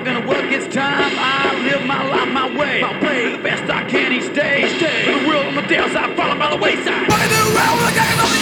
gonna work, it's time. I live my life my way. Do the best I can each day. For the world on the downside, falling by the wayside. Walking around with a gang of